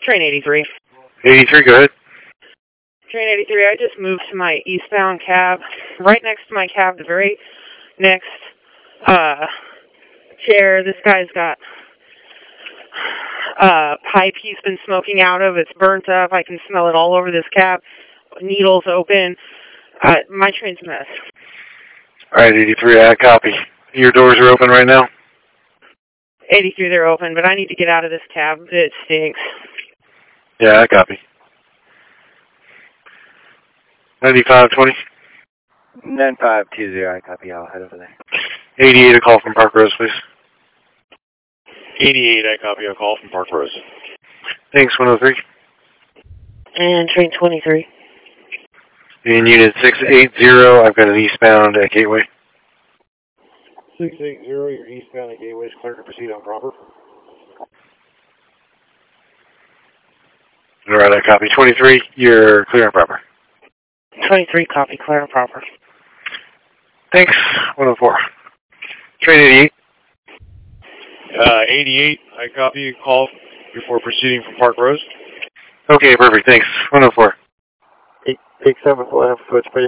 Train 83. 83, go ahead. Train 83, I just moved to my eastbound cab. Right next to my cab, the very next chair, this guy's got pipe he's been smoking out of. It's burnt up. I can smell it all over this cab. Needles open. My train's a mess. All right, 83, I copy. Your doors are open right now? 83, they're open, but I need to get out of this cab. It stinks. Yeah, I copy. 9520? 9520, I copy. I'll head over there. 88, a call from Park Rose, please. 88, I copy a call from Park Rose. Thanks, 103. And train 23. In unit 680, I've got an eastbound at Gateway. 680, you're eastbound at Gateway is clear to proceed on proper. All right, I copy. 23, you're clear and proper. 23, copy, clear and proper. Thanks, 104. Train 88. 88, I copy a call before proceeding from Park Rose. Okay, perfect, thanks. 104. 674, I have a switch for you.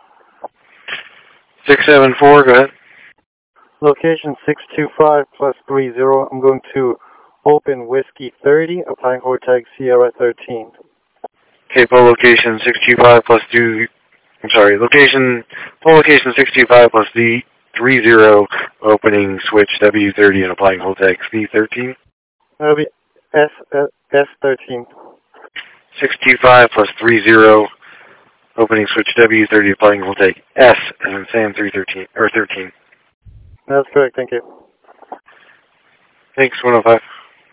674, go ahead. Location 625 plus 30. I'm going to open Whiskey 30, applying hold tag Sierra 13. Okay, pull location 625 plus 2, I'm sorry, pull location 625 plus D30, opening switch W30 and applying hold tag C13. That'll be S13. 625 plus 30, opening switch W30, applying hold tag S, and then Sam 313, or 13. That's correct, thank you. Thanks, 105.